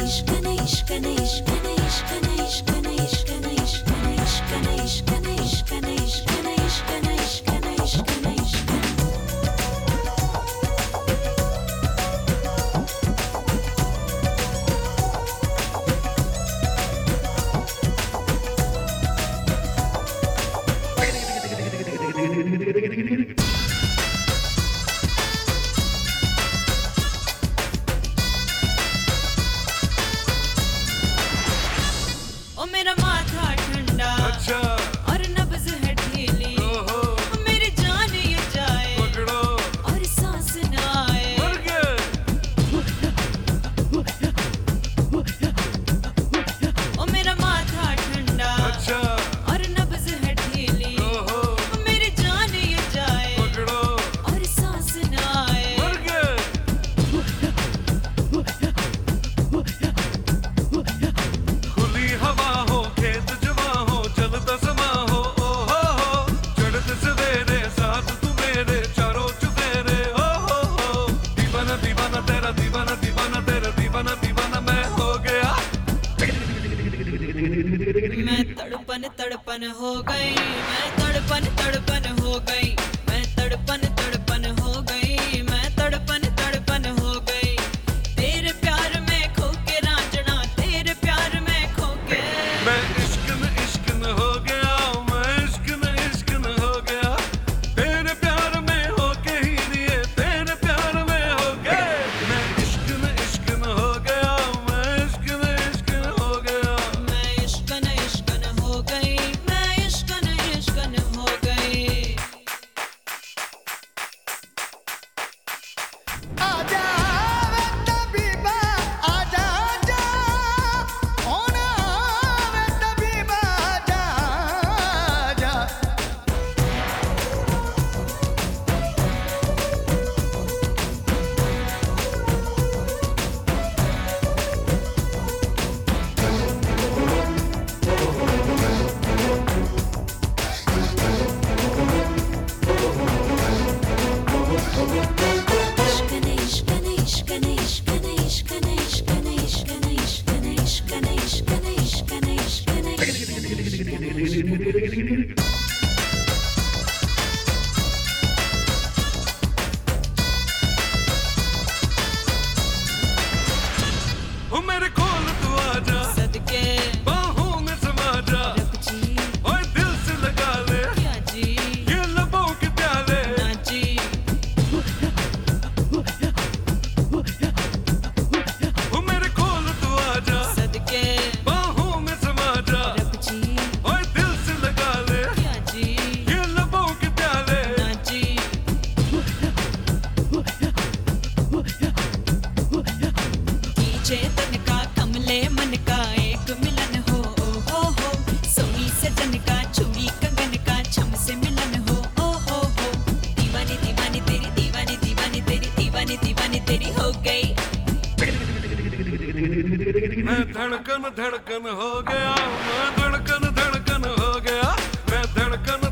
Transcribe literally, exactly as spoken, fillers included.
ओ मेरा माथा ठंडा अच्छा और नब्ज है ढीली, मेरी जान ये जाए पकड़ो और सांस न आए। मर गए। ओ मेरा माथा ठंडा अच्छा और नब्ज है ढीली, मेरी जान ये जाए पकड़ो और सांस न आए। मर गए। खुली हवा हो खेत जवा हो चलता समा हो ओ हो हो चढ़ते सवेरे साथ तू मेरे चारों चुफेरे ओ हो हो दीवाना दीवाना तेरा दीवाना दीवाना तेरा दीवाना दीवाना मैं हो गया। मैं तड़पन तड़पन हो गई, मैं तड़पन तड़पन हो गई, मैं तड़पन तड़पन हो गई, मैं तड़पन तड़पन हो गई। तेरे प्यार में खो के रांझना, तेरे प्यार में खो के। मैं इश्क में इश्क न हो गया, मैं इश्क में इश्क न हो गया, तेरे प्यार में होके ही दिए तेरे प्यार में हो गए। मैं इश्क में इश्क न हो गया, मैं इश्क में इश्क न हो गया। मैं इश्कन इश्कन हो गई, मैं इश्कन इश्कन हो गई। आजा वे तबीबा आजा आजा होना वे तबीबा आजा आजा। इश्कन इश्कन इश्कन इश्कन इश्कन इश्कन इश्कन इश्कन इश्कन इश्कन इश्कन इश्कन। ओ मेरे खोल तू आजा सदके बाहों में समा जा, रब जी ओए दिल से लगा ले क्या जी ये लबों के प्याले। ना जी। ओ मेरे खोल तू आजा सदके बाहों में समा जा, रब जी ओए दिल से लगा ले क्या जी ये लबों के प्याले। ना जी। चेतन का कमले मन का एक मिलन हो ओ हो हो, सोनी सजन का चूड़ी कंगन का छम से मिलन हो ओ हो हो। दीवानी दीवानी तेरी दीवानी दीवानी तेरी दीवानी दीवानी तेरी हो गई। मैं धड़कन धड़कन हो गया, मैं धड़कन धड़कन हो गया, मैं धड़कन